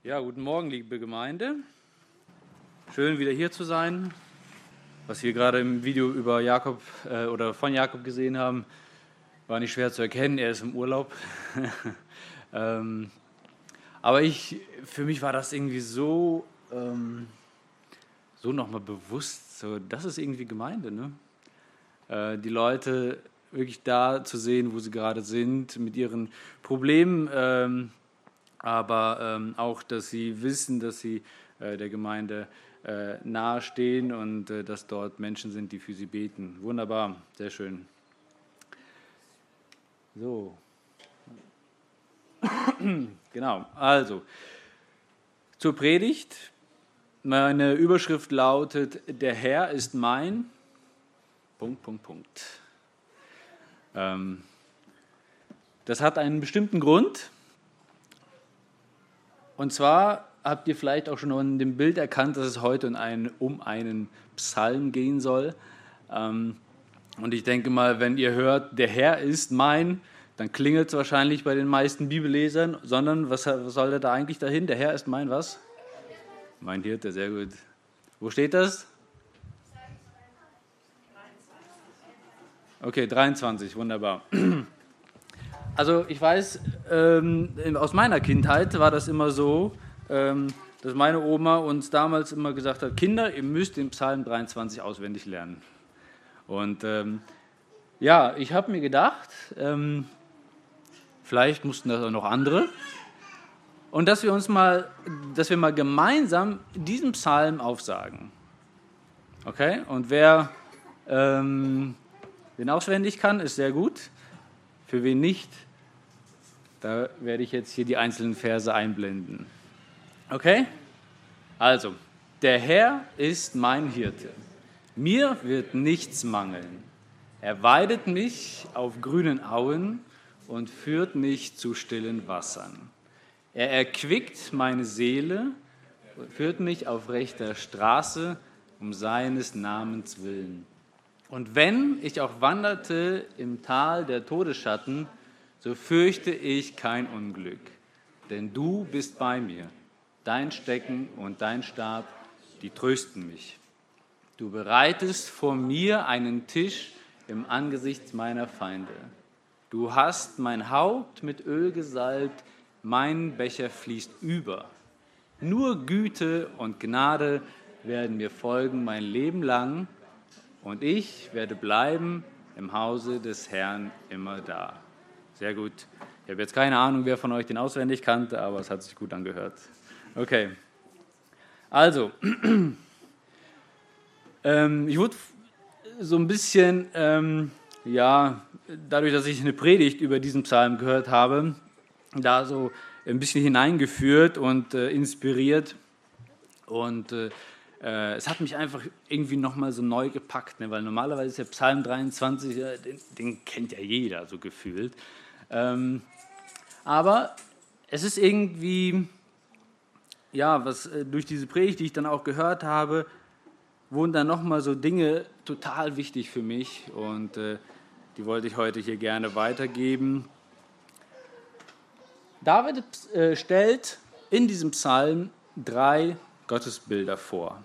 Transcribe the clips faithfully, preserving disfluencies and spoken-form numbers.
Ja, guten Morgen, liebe Gemeinde. Schön, wieder hier zu sein. Was wir gerade im Video über Jakob äh, oder von Jakob gesehen haben, war nicht schwer zu erkennen. Er ist im Urlaub. ähm, aber ich, für mich war das irgendwie so, ähm, so nochmal bewusst. So, das ist irgendwie Gemeinde, ne? Äh, die Leute wirklich da zu sehen, wo sie gerade sind, mit ihren Problemen. Ähm, aber ähm, auch, dass sie wissen, dass sie äh, der Gemeinde äh, nahestehen und äh, dass dort Menschen sind, die für sie beten. Wunderbar, sehr schön. So. Genau, also zur Predigt. Meine Überschrift lautet: Der Herr ist mein... Punkt, Punkt, Punkt. Ähm, das hat einen bestimmten Grund. Und zwar habt ihr vielleicht auch schon in dem Bild erkannt, dass es heute um einen, um einen Psalm gehen soll. Und ich denke mal, wenn ihr hört, der Herr ist mein, dann klingelt es wahrscheinlich bei den meisten Bibellesern, sondern was, was soll da eigentlich dahin? Der Herr ist mein was? Mein Hirte, sehr gut. Wo steht das? Okay, dreiundzwanzig, wunderbar. Also ich weiß, ähm, aus meiner Kindheit war das immer so, ähm, dass meine Oma uns damals immer gesagt hat: Kinder, ihr müsst den Psalm dreiundzwanzig auswendig lernen. Und ähm, ja, ich habe mir gedacht, ähm, vielleicht mussten das auch noch andere, und dass wir uns mal, dass wir mal gemeinsam diesen Psalm aufsagen. Okay? Und wer ähm, den auswendig kann, ist sehr gut. Für wen nicht, da werde ich jetzt hier die einzelnen Verse einblenden. Okay? Also, der Herr ist mein Hirte. Mir wird nichts mangeln. Er weidet mich auf grünen Auen und führt mich zu stillen Wassern. Er erquickt meine Seele und führt mich auf rechter Straße um seines Namens willen. Und wenn ich auch wanderte im Tal der Todesschatten, so fürchte ich kein Unglück, denn du bist bei mir. Dein Stecken und dein Stab, die trösten mich. Du bereitest vor mir einen Tisch im Angesicht meiner Feinde. Du hast mein Haupt mit Öl gesalbt, mein Becher fließt über. Nur Güte und Gnade werden mir folgen mein Leben lang, und ich werde bleiben im Hause des Herrn immer da. Sehr gut. Ich habe jetzt keine Ahnung, wer von euch den auswendig kannte, aber es hat sich gut angehört. Okay. Also, ähm, ich wurde so ein bisschen, ähm, ja, dadurch, dass ich eine Predigt über diesen Psalm gehört habe, da so ein bisschen hineingeführt und äh, inspiriert. Und äh, es hat mich einfach irgendwie nochmal so neu gepackt, ne? Weil normalerweise ist der Psalm dreiundzwanzig, ja, den, den kennt ja jeder so gefühlt. Ähm, aber es ist irgendwie, ja, was äh, durch diese Predigt, die ich dann auch gehört habe, wurden dann nochmal so Dinge total wichtig für mich, und äh, die wollte ich heute hier gerne weitergeben. David äh, stellt in diesem Psalm drei Gottesbilder vor.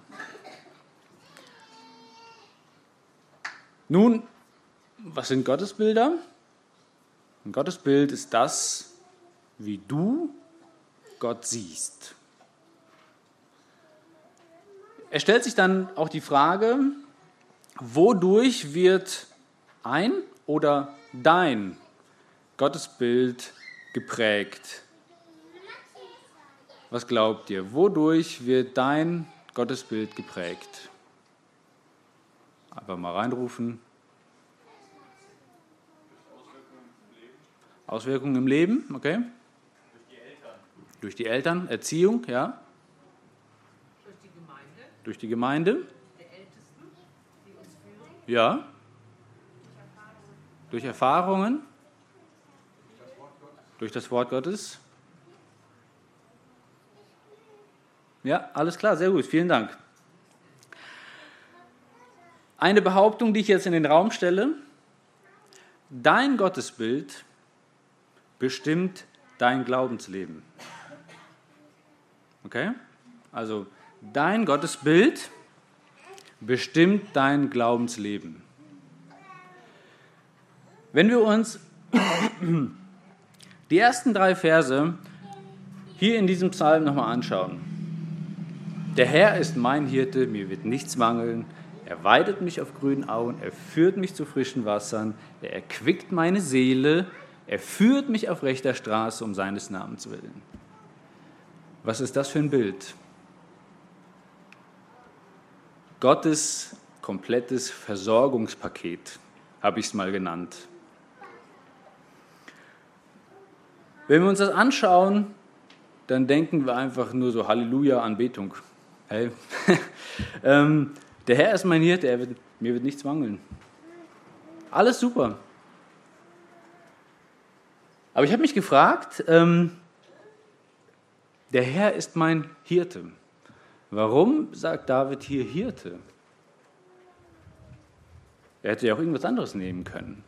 Nun, was sind Gottesbilder? Ein Gottesbild ist das, wie du Gott siehst. Er stellt sich dann auch die Frage, wodurch wird ein oder dein Gottesbild geprägt? Was glaubt ihr? Wodurch wird dein Gottesbild geprägt? Einfach mal reinrufen. Auswirkungen im Leben, okay? Durch die Eltern. Durch die Eltern, Erziehung, ja? Durch die Gemeinde. Durch die Gemeinde? Der Ältesten, die uns führen. Ja. Durch Erfahrungen? Durch das Wort Gottes? Ja, alles klar, sehr gut, vielen Dank. Eine Behauptung, die ich jetzt in den Raum stelle: Dein Gottesbild bestimmt dein Glaubensleben. Okay? Also dein Gottesbild bestimmt dein Glaubensleben. Wenn wir uns die ersten drei Verse hier in diesem Psalm nochmal anschauen. Der Herr ist mein Hirte, mir wird nichts mangeln. Er weidet mich auf grünen Auen, er führt mich zu frischen Wassern, er erquickt meine Seele, er führt mich auf rechter Straße um seines Namens willen. Was ist das für ein Bild? Gottes komplettes Versorgungspaket, habe ich es mal genannt. Wenn wir uns das anschauen, dann denken wir einfach nur so Halleluja, Anbetung. Hey. ähm, der Herr ist mein Hirte, er wird, mir wird nichts mangeln. Alles super. Aber ich habe mich gefragt, ähm, der Herr ist mein Hirte. Warum sagt David hier Hirte? Er hätte ja auch irgendwas anderes nehmen können.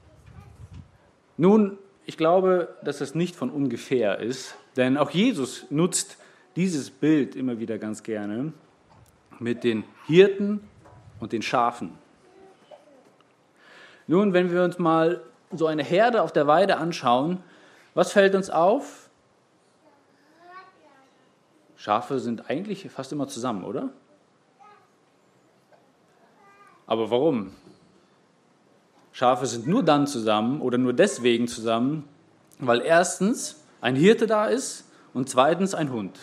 Nun, ich glaube, dass das nicht von ungefähr ist, denn auch Jesus nutzt dieses Bild immer wieder ganz gerne mit den Hirten und den Schafen. Nun, wenn wir uns mal so eine Herde auf der Weide anschauen, was fällt uns auf? Schafe sind eigentlich fast immer zusammen, oder? Aber warum? Schafe sind nur dann zusammen oder nur deswegen zusammen, weil erstens ein Hirte da ist und zweitens ein Hund.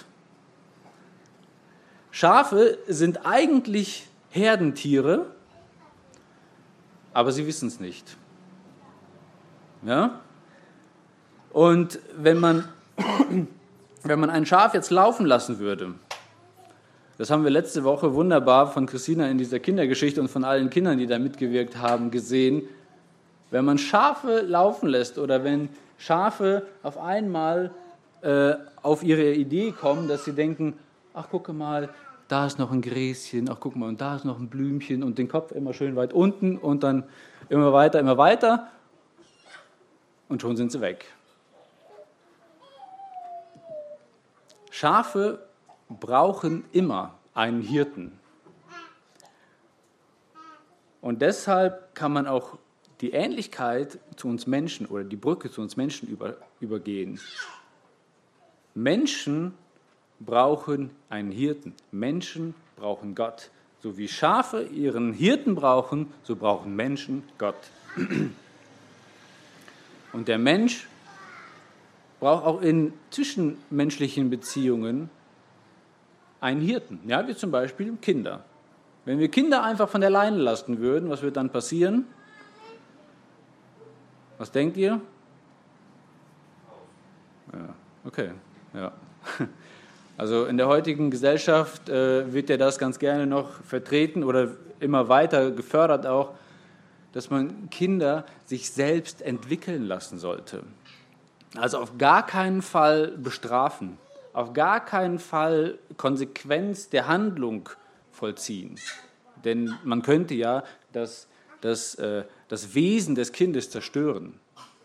Schafe sind eigentlich Herdentiere, aber sie wissen es nicht. Ja? Und wenn man, wenn man ein Schaf jetzt laufen lassen würde, das haben wir letzte Woche wunderbar von Christina in dieser Kindergeschichte und von allen Kindern, die da mitgewirkt haben, gesehen, wenn man Schafe laufen lässt oder wenn Schafe auf einmal äh, auf ihre Idee kommen, dass sie denken, ach gucke mal, da ist noch ein Gräschen, ach guck mal, und da ist noch ein Blümchen und den Kopf immer schön weit unten und dann immer weiter, immer weiter und schon sind sie weg. Schafe brauchen immer einen Hirten. Und deshalb kann man auch die Ähnlichkeit zu uns Menschen oder die Brücke zu uns Menschen über, übergehen. Menschen brauchen einen Hirten. Menschen brauchen Gott. So wie Schafe ihren Hirten brauchen, so brauchen Menschen Gott. Und der Mensch braucht auch in zwischenmenschlichen Beziehungen einen Hirten. Ja, wie zum Beispiel Kinder. Wenn wir Kinder einfach von der Leine lassen würden, was wird dann passieren? Was denkt ihr? Ja, okay, ja. Also in der heutigen Gesellschaft äh, wird ja das ganz gerne noch vertreten oder immer weiter gefördert auch, dass man Kinder sich selbst entwickeln lassen sollte. Also auf gar keinen Fall bestrafen, auf gar keinen Fall Konsequenz der Handlung vollziehen. Denn man könnte ja das, das, äh, das Wesen des Kindes zerstören.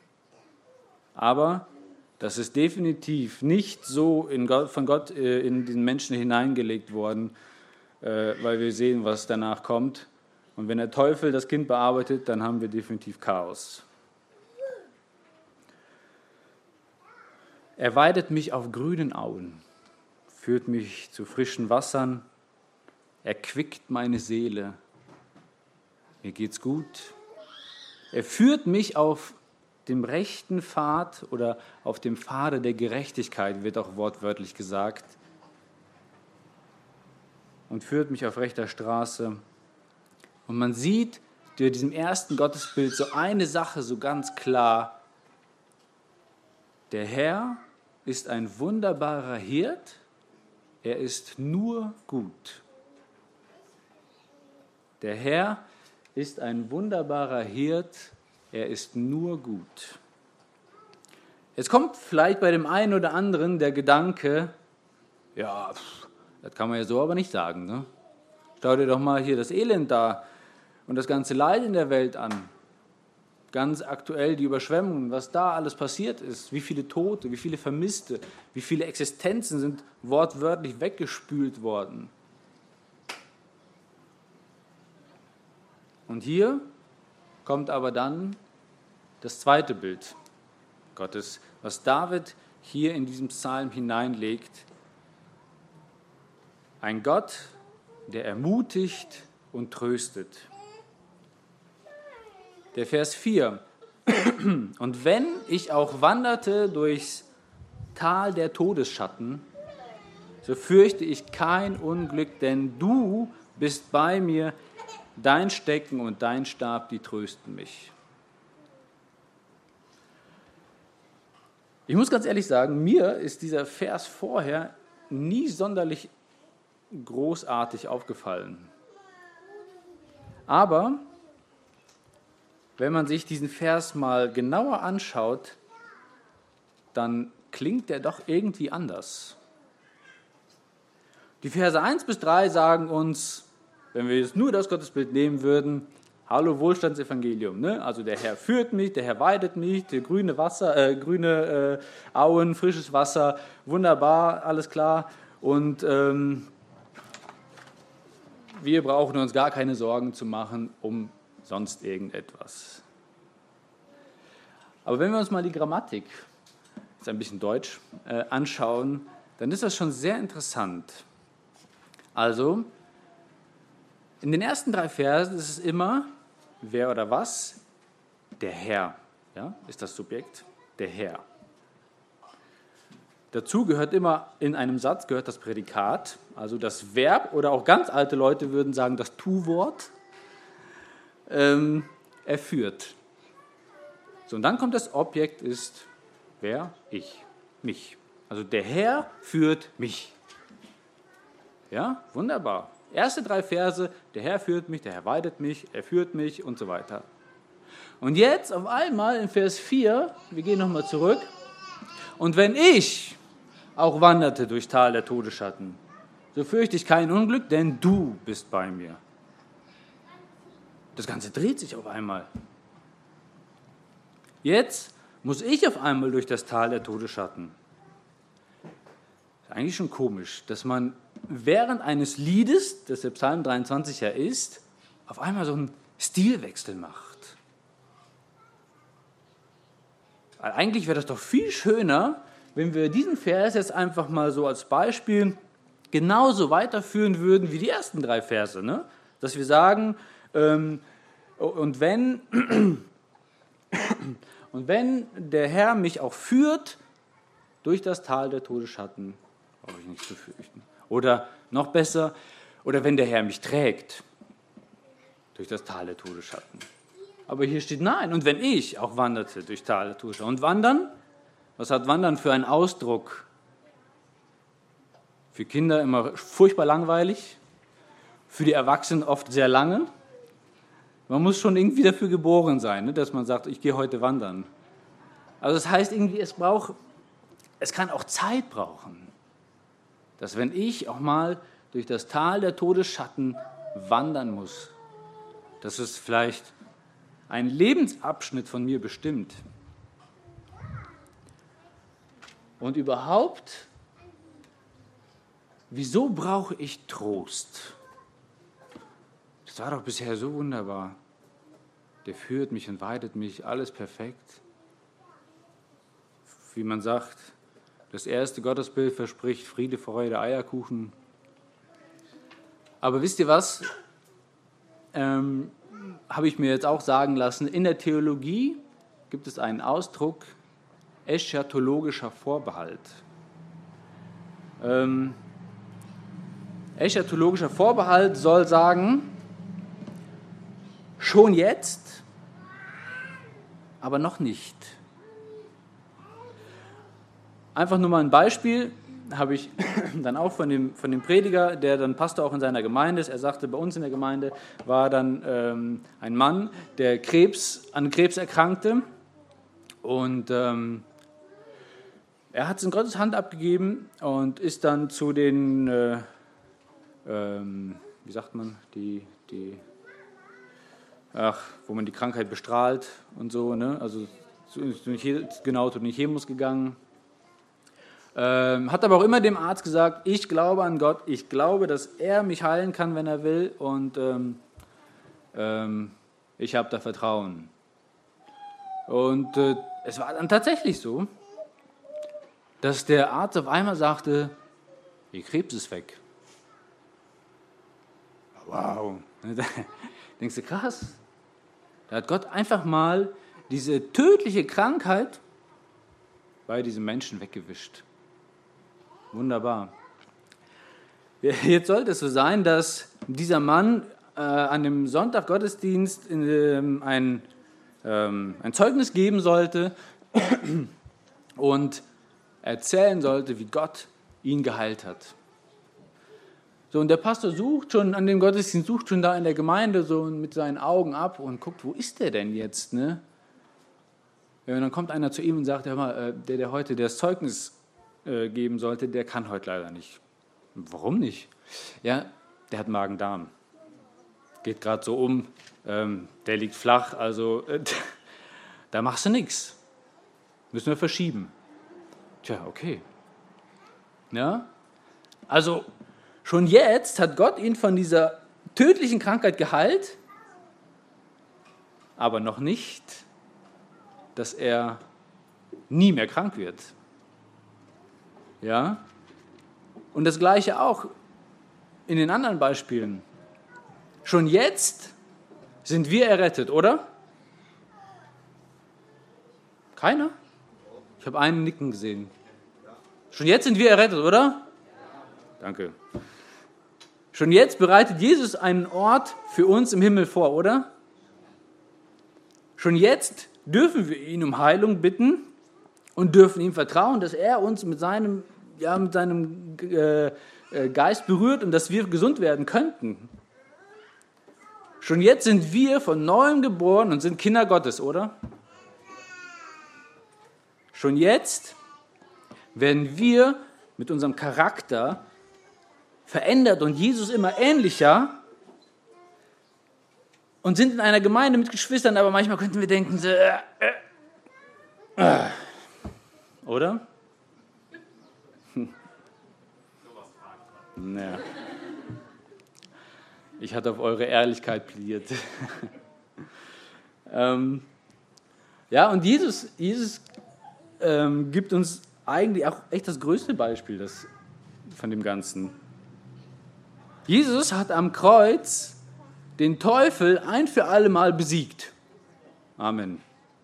Aber das ist definitiv nicht so in Gott, von Gott äh, in den Menschen hineingelegt worden, äh, weil wir sehen, was danach kommt. Und wenn der Teufel das Kind bearbeitet, dann haben wir definitiv Chaos. Er weidet mich auf grünen Auen, führt mich zu frischen Wassern, erquickt meine Seele. Mir geht's gut. Er führt mich auf dem rechten Pfad oder auf dem Pfade der Gerechtigkeit, wird auch wortwörtlich gesagt, und führt mich auf rechter Straße. Und man sieht durch diesem ersten Gottesbild so eine Sache so ganz klar. Der Herr ist ein wunderbarer Hirt, er ist nur gut. Der Herr ist ein wunderbarer Hirt, er ist nur gut. Jetzt kommt vielleicht bei dem einen oder anderen der Gedanke, ja, pff, das kann man ja so aber nicht sagen. Ne? Schau dir doch mal hier das Elend da und das ganze Leid in der Welt an. ganz aktuell die Überschwemmungen, was da alles passiert ist, wie viele Tote, wie viele Vermisste, wie viele Existenzen sind wortwörtlich weggespült worden. Und hier kommt aber dann das zweite Bild Gottes, was David hier in diesem Psalm hineinlegt. Ein Gott, der ermutigt und tröstet. Der Vers vier. Und wenn ich auch wanderte durchs Tal der Todesschatten, so fürchte ich kein Unglück, denn du bist bei mir, dein Stecken und dein Stab, die trösten mich. Ich muss ganz ehrlich sagen, mir ist dieser Vers vorher nie sonderlich großartig aufgefallen. Aber wenn man sich diesen Vers mal genauer anschaut, dann klingt der doch irgendwie anders. Die Verse eins bis drei sagen uns, wenn wir jetzt nur das Gottesbild nehmen würden, hallo Wohlstandsevangelium, ne? Also der Herr führt mich, der Herr weidet mich, der grüne Wasser, äh, grüne äh, Auen, frisches Wasser, wunderbar, alles klar. Und ähm, wir brauchen uns gar keine Sorgen zu machen um sonst irgendetwas. Aber wenn wir uns mal die Grammatik, jetzt ein bisschen Deutsch, äh, anschauen, dann ist das schon sehr interessant. Also, in den ersten drei Versen ist es immer, wer oder was? Der Herr, ja, ist das Subjekt, der Herr. Dazu gehört immer, in einem Satz gehört das Prädikat, also das Verb, oder auch ganz alte Leute würden sagen, das Tu-Wort. Ähm, er führt. So, und dann kommt das Objekt, ist wer? Ich, mich. Also der Herr führt mich. Ja, wunderbar. Erste drei Verse, der Herr führt mich, der Herr weidet mich, er führt mich und so weiter. Und jetzt auf einmal in Vers vier, wir gehen nochmal zurück, und wenn ich auch wanderte durch Tal der Todesschatten, so fürchte ich kein Unglück, denn du bist bei mir. Das Ganze dreht sich auf einmal. Jetzt muss ich auf einmal durch das Tal der Todesschatten. Ist eigentlich schon komisch, dass man während eines Liedes, das der Psalm dreiundzwanzig ja ist, auf einmal so einen Stilwechsel macht. Weil eigentlich wäre das doch viel schöner, wenn wir diesen Vers jetzt einfach mal so als Beispiel genauso weiterführen würden wie die ersten drei Verse. Ne? Dass wir sagen, ähm, und wenn, und wenn der Herr mich auch führt durch das Tal der Todesschatten, brauche ich nichts zu fürchten. Oder noch besser, oder wenn der Herr mich trägt durch das Tal der Todesschatten. Aber hier steht nein, und wenn ich auch wanderte durch Tal der Todesschatten. Und wandern? Was hat Wandern für einen Ausdruck? Für Kinder immer furchtbar langweilig, für die Erwachsenen oft sehr lange. Man muss schon irgendwie dafür geboren sein, ne, dass man sagt, ich gehe heute wandern. Also das heißt irgendwie, es braucht, es kann auch Zeit brauchen. Dass wenn ich auch mal durch das Tal der Todesschatten wandern muss, dass es vielleicht einen Lebensabschnitt von mir bestimmt. Und überhaupt, wieso brauche ich Trost? Das war doch bisher so wunderbar. Der führt mich und weidet mich, alles perfekt. Wie man sagt, das erste Gottesbild verspricht Friede, Freude, Eierkuchen. Aber wisst ihr was? Ähm, habe ich mir jetzt auch sagen lassen, in der Theologie gibt es einen Ausdruck, eschatologischer Vorbehalt. Ähm, eschatologischer Vorbehalt soll sagen, schon jetzt, aber noch nicht. Einfach nur mal ein Beispiel, habe ich dann auch von dem, von dem Prediger, der dann Pastor auch in seiner Gemeinde ist. Er sagte, bei uns in der Gemeinde war dann ähm, ein Mann, der Krebs, an Krebs erkrankte. Und ähm, er hat es in Gottes Hand abgegeben und ist dann zu den, äh, ähm, wie sagt man, die, die ach, wo man die Krankheit bestrahlt und so, ne? Also genau zu den Chemos gegangen. Ähm, hat aber auch immer dem Arzt gesagt, ich glaube an Gott, ich glaube, dass er mich heilen kann, wenn er will, und ähm, ähm, ich habe da Vertrauen. Und äh, es war dann tatsächlich so, dass der Arzt auf einmal sagte, Ihr Krebs ist weg. Wow. Da denkst du, krass. Da hat Gott einfach mal diese tödliche Krankheit bei diesem Menschen weggewischt. Wunderbar. Jetzt sollte es so sein, dass dieser Mann äh, an dem Sonntag Gottesdienst in, ähm, ein, ähm, ein Zeugnis geben sollte und erzählen sollte, wie Gott ihn geheilt hat. So, und der Pastor sucht schon, an dem Gottesdienst sucht schon da in der Gemeinde so mit seinen Augen ab und guckt, wo ist der denn jetzt, ne? Ja, und dann kommt einer zu ihm und sagt, hör mal, der, der heute das Zeugnis äh, geben sollte, der kann heute leider nicht. Warum nicht? Ja, der hat Magen-Darm. Geht gerade so um, ähm, der liegt flach, also äh, da machst du nichts. Müssen wir verschieben. Tja, okay. Ja, also schon jetzt hat Gott ihn von dieser tödlichen Krankheit geheilt, aber noch nicht, dass er nie mehr krank wird. Ja? Und das Gleiche auch in den anderen Beispielen. Schon jetzt sind wir errettet, oder? Keiner? Ich habe einen nicken gesehen. Schon jetzt sind wir errettet, oder? Danke. Schon jetzt bereitet Jesus einen Ort für uns im Himmel vor, oder? Schon jetzt dürfen wir ihn um Heilung bitten und dürfen ihm vertrauen, dass er uns mit seinem, ja, mit seinem äh, Geist berührt und dass wir gesund werden könnten. Schon jetzt sind wir von Neuem geboren und sind Kinder Gottes, oder? Schon jetzt werden wir mit unserem Charakter verändert und Jesus immer ähnlicher und sind in einer Gemeinde mit Geschwistern, aber manchmal könnten wir denken, äh, äh, äh, oder? Hm. Naja. Ich hatte auf eure Ehrlichkeit plädiert. ähm, ja, und Jesus, Jesus ähm, gibt uns eigentlich auch echt das größte Beispiel das, von dem Ganzen. Jesus hat am Kreuz den Teufel ein für alle Mal besiegt. Amen.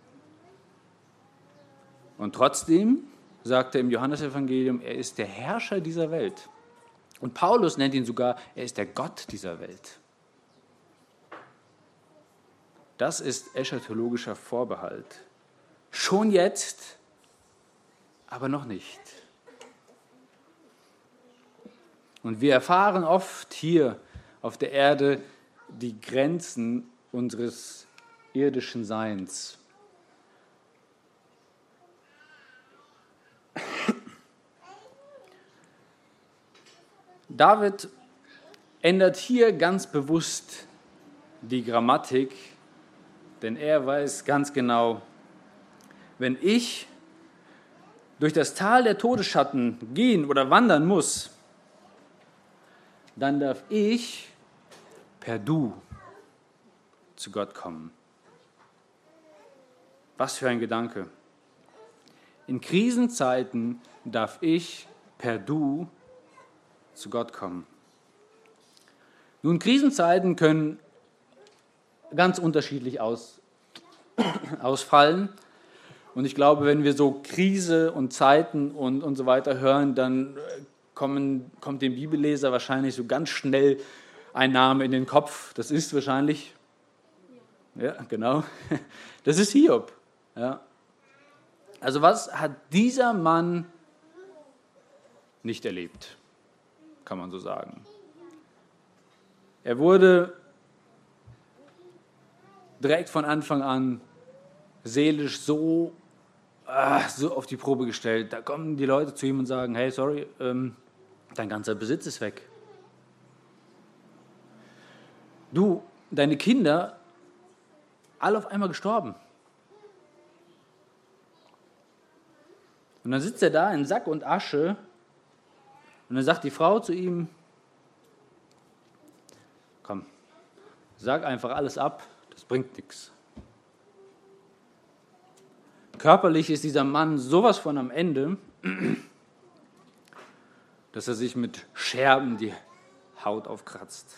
Und trotzdem sagt er im Johannesevangelium, er ist der Herrscher dieser Welt. Und Paulus nennt ihn sogar, er ist der Gott dieser Welt. Das ist eschatologischer Vorbehalt. Schon jetzt, aber noch nicht. Und wir erfahren oft hier auf der Erde die Grenzen unseres irdischen Seins. David ändert hier ganz bewusst die Grammatik, denn er weiß ganz genau, wenn ich durch das Tal der Todesschatten gehen oder wandern muss, dann darf ich per Du zu Gott kommen. Was für ein Gedanke. In Krisenzeiten darf ich per Du zu Gott kommen. Nun, Krisenzeiten können ganz unterschiedlich aus, ausfallen. Und ich glaube, wenn wir so Krise und Zeiten und, und so weiter hören, dann kommen, kommt dem Bibelleser wahrscheinlich so ganz schnell ein Name in den Kopf. Das ist wahrscheinlich, ja, genau, das ist Hiob. Ja. Also was hat dieser Mann nicht erlebt, kann man so sagen. Er wurde direkt von Anfang an seelisch so, ah, so auf die Probe gestellt. Da kommen die Leute zu ihm und sagen, hey, sorry, ähm, dein ganzer Besitz ist weg. Du, deine Kinder alle auf einmal gestorben. Und dann sitzt er da in Sack und Asche und dann sagt die Frau zu ihm, komm, sag einfach alles ab, das bringt nichts. Körperlich ist dieser Mann sowas von am Ende, dass er sich mit Scherben die Haut aufkratzt.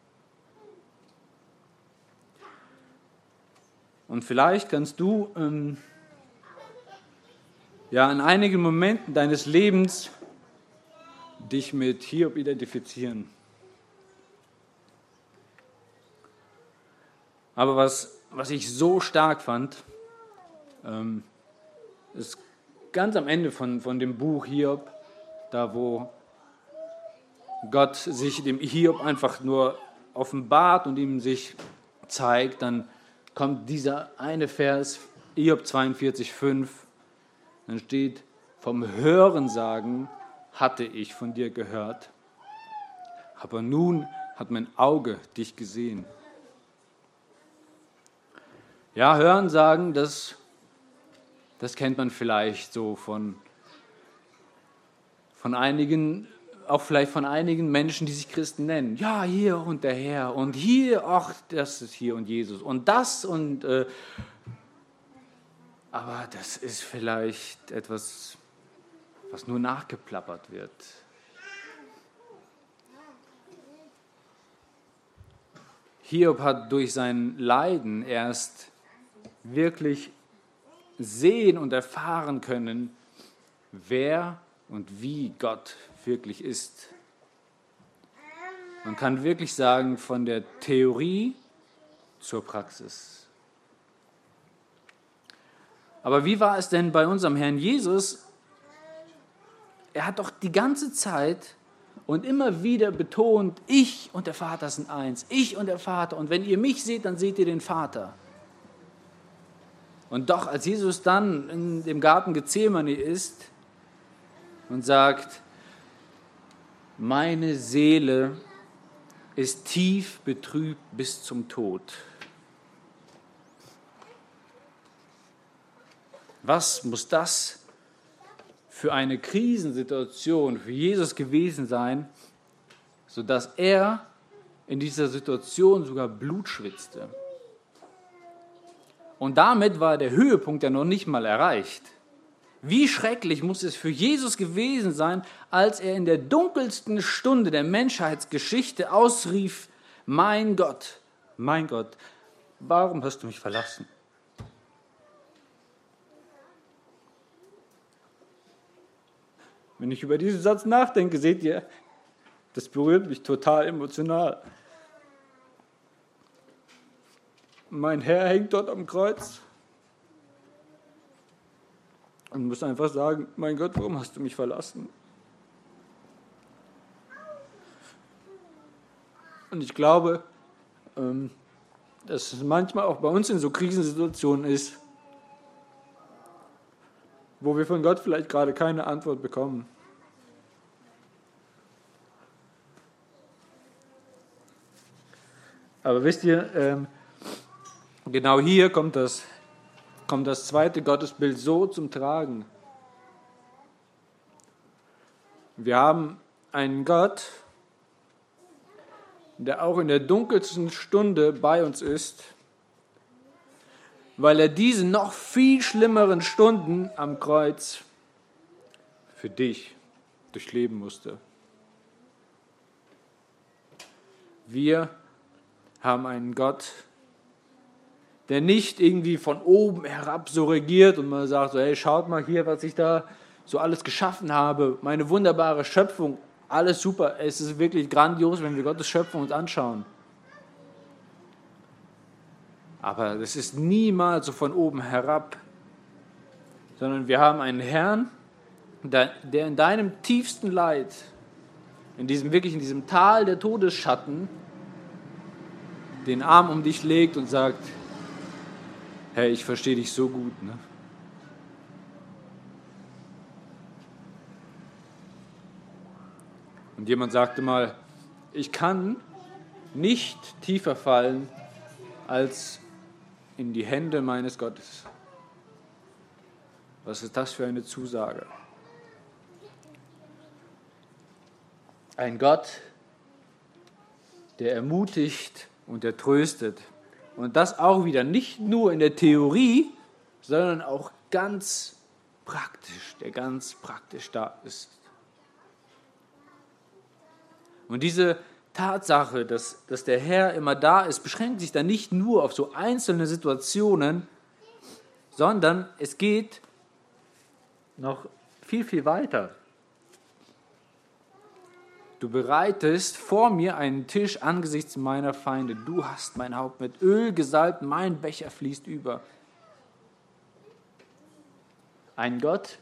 Und vielleicht kannst du ähm, ja in einigen Momenten deines Lebens dich mit Hiob identifizieren. Aber was, was ich so stark fand, ähm, ist ganz am Ende von, von dem Buch Hiob, da wo Gott sich dem Hiob einfach nur offenbart und ihm sich zeigt, dann kommt dieser eine Vers, Hiob zweiundvierzig, fünf, dann steht, vom Hörensagen hatte ich von dir gehört, aber nun hat mein Auge dich gesehen. Ja, Hörensagen, das, das kennt man vielleicht so von, von einigen, auch vielleicht von einigen Menschen, die sich Christen nennen. Ja, hier und der Herr und hier, ach, das ist hier und Jesus und das und, äh, aber das ist vielleicht etwas, was nur nachgeplappert wird. Hiob hat durch sein Leiden erst wirklich sehen und erfahren können, wer und wie Gott wirklich ist. Man kann wirklich sagen, von der Theorie zur Praxis. Aber wie war es denn bei unserem Herrn Jesus? Er hat doch die ganze Zeit und immer wieder betont, ich und der Vater sind eins, ich und der Vater. Und wenn ihr mich seht, dann seht ihr den Vater. Und doch, als Jesus dann in dem Garten Gethsemane ist und sagt, meine Seele ist tief betrübt bis zum Tod. Was muss das für eine Krisensituation für Jesus gewesen sein, sodass er in dieser Situation sogar Blut schwitzte? Und damit war der Höhepunkt ja noch nicht mal erreicht. Wie schrecklich muss es für Jesus gewesen sein, als er in der dunkelsten Stunde der Menschheitsgeschichte ausrief, mein Gott, mein Gott, warum hast du mich verlassen? Wenn ich über diesen Satz nachdenke, seht ihr, das berührt mich total emotional. Mein Herr hängt dort am Kreuz und muss einfach sagen, mein Gott, warum hast du mich verlassen? Und ich glaube, dass es manchmal auch bei uns in so Krisensituationen ist, wo wir von Gott vielleicht gerade keine Antwort bekommen. Aber wisst ihr, ähm, genau hier kommt das, kommt das zweite Gottesbild so zum Tragen. Wir haben einen Gott, der auch in der dunkelsten Stunde bei uns ist, weil er diese noch viel schlimmeren Stunden am Kreuz für dich durchleben musste. Wir haben einen Gott, der nicht irgendwie von oben herab so regiert und man sagt, so, hey, schaut mal hier, was ich da so alles geschaffen habe, meine wunderbare Schöpfung, alles super, es ist wirklich grandios, wenn wir Gottes Schöpfung uns anschauen. Aber das ist niemals so von oben herab, sondern wir haben einen Herrn, der in deinem tiefsten Leid, in diesem wirklich in diesem Tal der Todesschatten, den Arm um dich legt und sagt, hey, ich verstehe dich so gut, ne? Und jemand sagte mal, ich kann nicht tiefer fallen als in die Hände meines Gottes. Was ist das für eine Zusage? Ein Gott, der ermutigt und der tröstet. Und das auch wieder nicht nur in der Theorie, sondern auch ganz praktisch, der ganz praktisch da ist. Und diese Tatsache, dass, dass der Herr immer da ist, beschränkt sich dann nicht nur auf so einzelne Situationen, sondern es geht noch viel, viel weiter. Du bereitest vor mir einen Tisch angesichts meiner Feinde. Du hast mein Haupt mit Öl gesalbt, mein Becher fließt über. Ein Gott,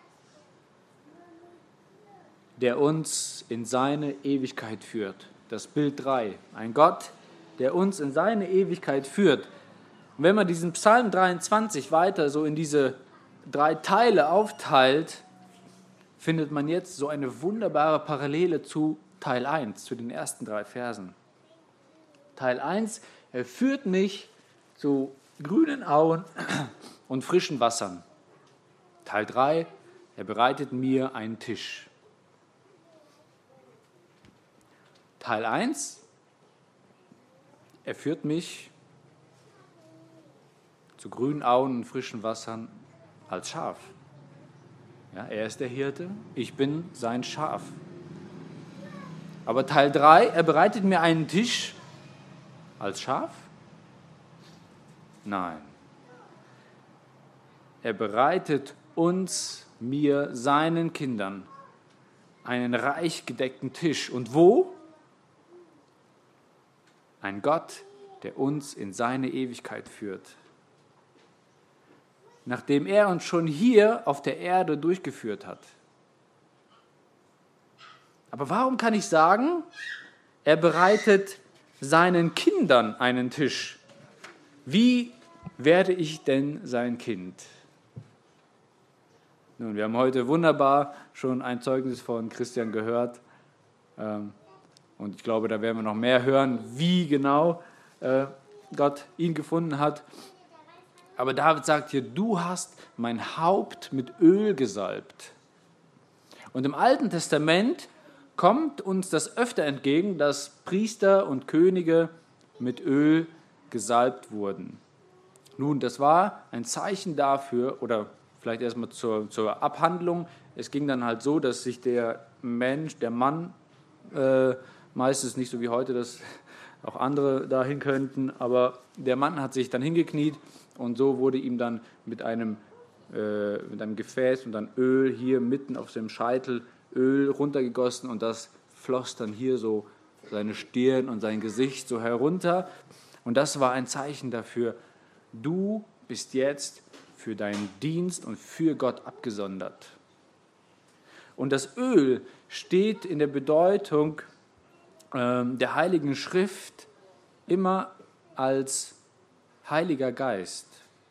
der uns in seine Ewigkeit führt. Das Bild drei. Ein Gott, der uns in seine Ewigkeit führt. Und wenn man diesen Psalm dreiundzwanzig weiter so in diese drei Teile aufteilt, findet man jetzt so eine wunderbare Parallele zu Teil eins, zu den ersten drei Versen. Teil eins, er führt mich zu grünen Auen und frischen Wassern. Teil drei, er bereitet mir einen Tisch. Teil eins, er führt mich zu grünen Auen und frischen Wassern als Schaf. Ja, er ist der Hirte, ich bin sein Schaf. Aber Teil drei, er bereitet mir einen Tisch als Schaf? Nein. Er bereitet uns, mir, seinen Kindern einen reich gedeckten Tisch. Und wo? Ein Gott, der uns in seine Ewigkeit führt. Nachdem er uns schon hier auf der Erde durchgeführt hat. Aber warum kann ich sagen, er bereitet seinen Kindern einen Tisch? Wie werde ich denn sein Kind? Nun, wir haben heute wunderbar schon ein Zeugnis von Christian gehört. Und ich glaube, da werden wir noch mehr hören, wie genau Gott ihn gefunden hat. Aber David sagt hier, du hast mein Haupt mit Öl gesalbt. Und im Alten Testament kommt uns das öfter entgegen, dass Priester und Könige mit Öl gesalbt wurden. Nun, das war ein Zeichen dafür, oder vielleicht erstmal zur, zur Abhandlung, es ging dann halt so, dass sich der Mensch, der Mann, äh, meistens nicht so wie heute, dass auch andere dahin könnten, aber der Mann hat sich dann hingekniet und so wurde ihm dann mit einem, äh, mit einem Gefäß und dann Öl hier mitten auf seinem Scheitel Öl runtergegossen und das floss dann hier so seine Stirn und sein Gesicht so herunter. Und das war ein Zeichen dafür, du bist jetzt für deinen Dienst und für Gott abgesondert. Und das Öl steht in der Bedeutung äh, der Heiligen Schrift immer als Heiliger Geist.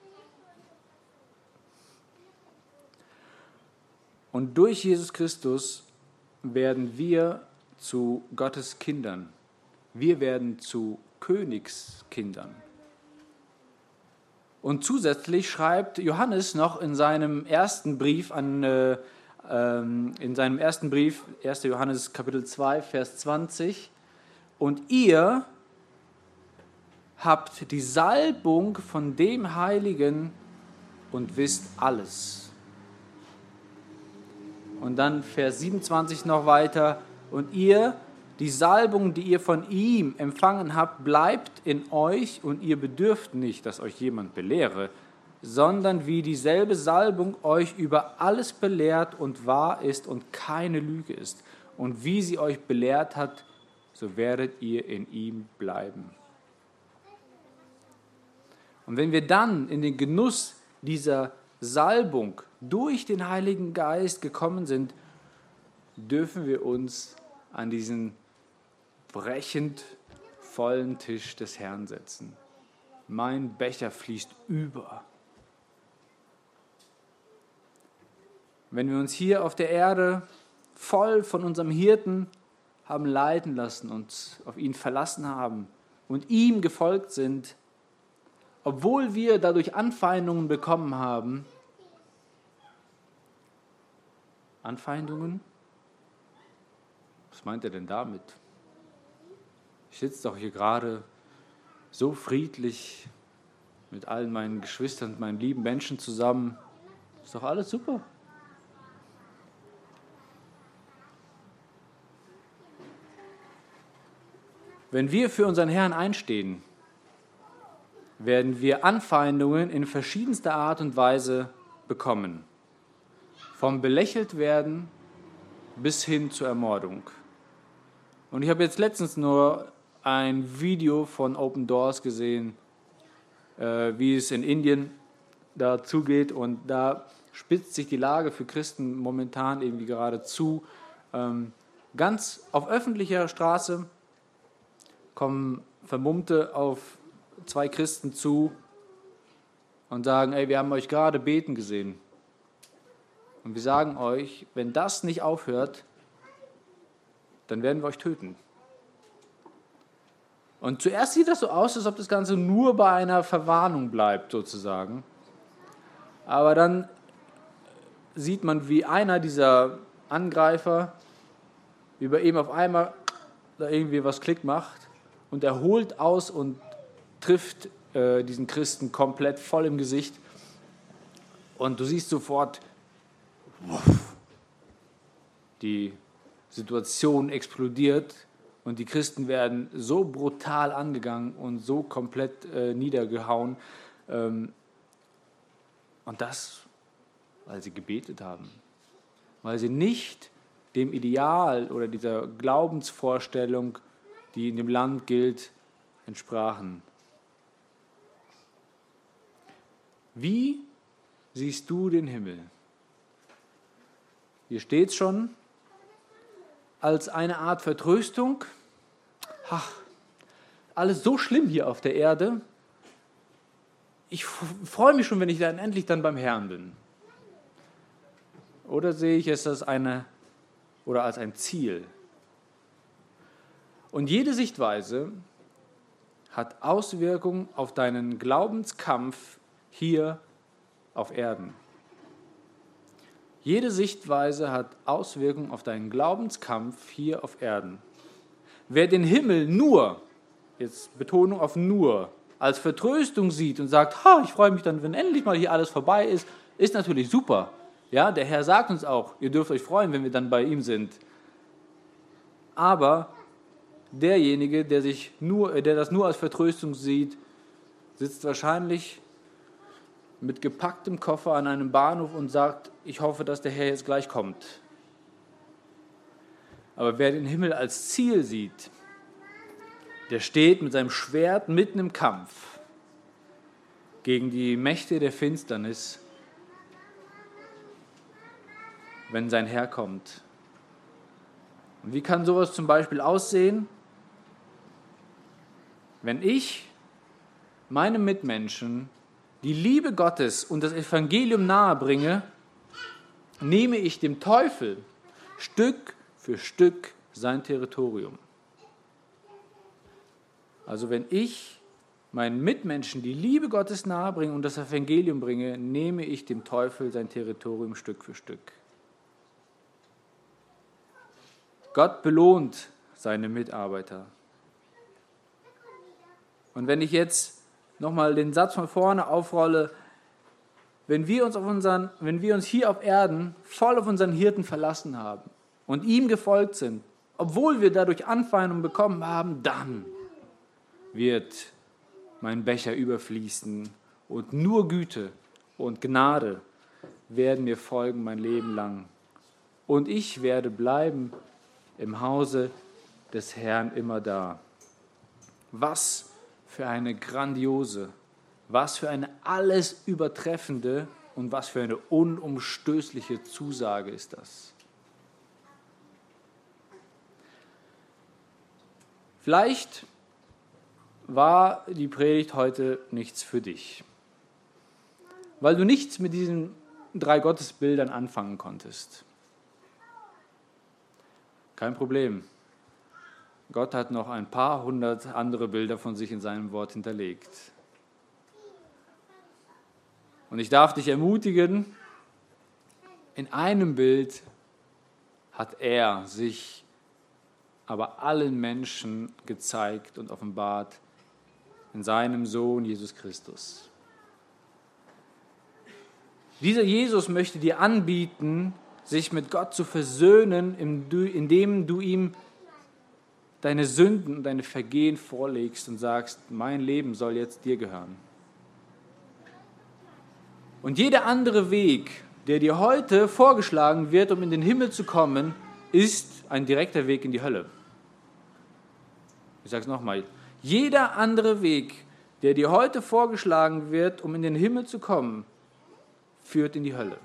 Und durch Jesus Christus werden wir zu Gottes Kindern. Wir werden zu Königskindern. Und zusätzlich schreibt Johannes noch in seinem ersten Brief an äh, ähm, in seinem ersten Brief, erster Johannes Kapitel zwei, Vers zwanzig, und ihr habt die Salbung von dem Heiligen und wisst alles. Und dann Vers siebenundzwanzig noch weiter, und ihr, die Salbung, die ihr von ihm empfangen habt, bleibt in euch und ihr bedürft nicht, dass euch jemand belehre, sondern wie dieselbe Salbung euch über alles belehrt und wahr ist und keine Lüge ist. Und wie sie euch belehrt hat, so werdet ihr in ihm bleiben. Und wenn wir dann in den Genuss dieser Salbung durch den Heiligen Geist gekommen sind, dürfen wir uns an diesen brechend vollen Tisch des Herrn setzen. Mein Becher fließt über. Wenn wir uns hier auf der Erde voll von unserem Hirten haben leiten lassen und auf ihn verlassen haben und ihm gefolgt sind, obwohl wir dadurch Anfeindungen bekommen haben, Anfeindungen? Was meint er denn damit? Ich sitze doch hier gerade so friedlich mit allen meinen Geschwistern, meinen lieben Menschen zusammen. Ist doch alles super. Wenn wir für unseren Herrn einstehen, werden wir Anfeindungen in verschiedenster Art und Weise bekommen. Vom belächelt werden bis hin zur Ermordung. Und ich habe jetzt letztens nur ein Video von Open Doors gesehen, äh, wie es in Indien da zugeht. Und da spitzt sich die Lage für Christen momentan irgendwie gerade zu. Ähm, ganz auf öffentlicher Straße kommen Vermummte auf zwei Christen zu und sagen, ey, wir haben euch gerade beten gesehen. Und wir sagen euch, wenn das nicht aufhört, dann werden wir euch töten. Und zuerst sieht das so aus, als ob das Ganze nur bei einer Verwarnung bleibt, sozusagen. Aber dann sieht man, wie einer dieser Angreifer über ihm auf einmal da irgendwie was Klick macht und er holt aus und trifft äh, diesen Christen komplett voll im Gesicht. Und du siehst sofort, wuff, die Situation explodiert und die Christen werden so brutal angegangen und so komplett äh, niedergehauen. Ähm, und das, weil sie gebetet haben. Weil sie nicht dem Ideal oder dieser Glaubensvorstellung, die in dem Land gilt, entsprachen. Wie siehst du den Himmel? Hier steht es schon, als eine Art Vertröstung. Ach, alles so schlimm hier auf der Erde. Ich freue mich schon, wenn ich dann endlich dann beim Herrn bin. Oder sehe ich es als eine oder als ein Ziel? Und jede Sichtweise hat Auswirkungen auf deinen Glaubenskampf hier auf Erden. Jede Sichtweise hat Auswirkungen auf deinen Glaubenskampf hier auf Erden. Wer den Himmel nur, jetzt Betonung auf nur, als Vertröstung sieht und sagt, ha, ich freue mich dann, wenn endlich mal hier alles vorbei ist, ist natürlich super. Ja, der Herr sagt uns auch, ihr dürft euch freuen, wenn wir dann bei ihm sind. Aber derjenige, der, sich nur, der das nur als Vertröstung sieht, sitzt wahrscheinlich mit gepacktem Koffer an einem Bahnhof und sagt, ich hoffe, dass der Herr jetzt gleich kommt. Aber wer den Himmel als Ziel sieht, der steht mit seinem Schwert mitten im Kampf gegen die Mächte der Finsternis, wenn sein Herr kommt. Und wie kann sowas zum Beispiel aussehen? Wenn ich meinem Mitmenschen die Liebe Gottes und das Evangelium nahebringe, nehme ich dem Teufel Stück für Stück sein Territorium. Also wenn ich meinen Mitmenschen die Liebe Gottes nahebringe und das Evangelium bringe, nehme ich dem Teufel sein Territorium Stück für Stück. Gott belohnt seine Mitarbeiter. Und wenn ich jetzt nochmal den Satz von vorne aufrolle, wenn wir uns auf unseren, wenn wir uns hier auf Erden voll auf unseren Hirten verlassen haben und ihm gefolgt sind, obwohl wir dadurch Anfeindungen bekommen haben, dann wird mein Becher überfließen und nur Güte und Gnade werden mir folgen mein Leben lang. Und ich werde bleiben im Hause des Herrn immer da. Was für eine grandiose, was für eine alles übertreffende und was für eine unumstößliche Zusage ist das. Vielleicht war die Predigt heute nichts für dich, weil du nichts mit diesen drei Gottesbildern anfangen konntest. Kein Problem. Gott hat noch ein paar hundert andere Bilder von sich in seinem Wort hinterlegt. Und ich darf dich ermutigen, in einem Bild hat er sich aber allen Menschen gezeigt und offenbart in seinem Sohn Jesus Christus. Dieser Jesus möchte dir anbieten, sich mit Gott zu versöhnen, indem du ihm deine Sünden und deine Vergehen vorlegst und sagst, mein Leben soll jetzt dir gehören. Und jeder andere Weg, der dir heute vorgeschlagen wird, um in den Himmel zu kommen, ist ein direkter Weg in die Hölle. Ich sage es nochmal. Jeder andere Weg, der dir heute vorgeschlagen wird, um in den Himmel zu kommen, führt in die Hölle.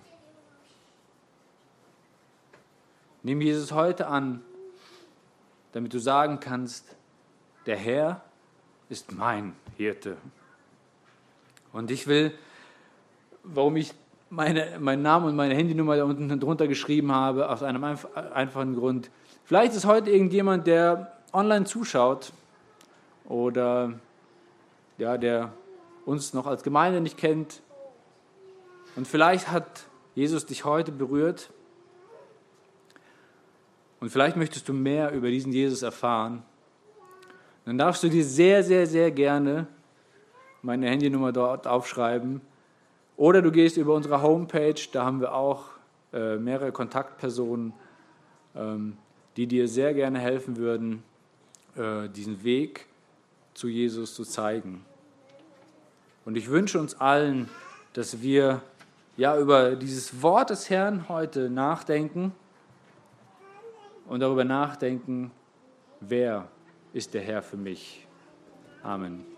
Nimm Jesus heute an, damit du sagen kannst, der Herr ist mein Hirte. Und ich will, warum ich meine, meinen Namen und meine Handynummer da unten drunter geschrieben habe, aus einem einfachen Grund. Vielleicht ist heute irgendjemand, der online zuschaut oder ja, der uns noch als Gemeinde nicht kennt. Und vielleicht hat Jesus dich heute berührt. Und vielleicht möchtest du mehr über diesen Jesus erfahren. Dann darfst du dir sehr, sehr, sehr gerne meine Handynummer dort aufschreiben. Oder du gehst über unsere Homepage, da haben wir auch äh, mehrere Kontaktpersonen, ähm, die dir sehr gerne helfen würden, äh, diesen Weg zu Jesus zu zeigen. Und ich wünsche uns allen, dass wir ja über dieses Wort des Herrn heute nachdenken und darüber nachdenken, wer ist der Herr für mich. Amen.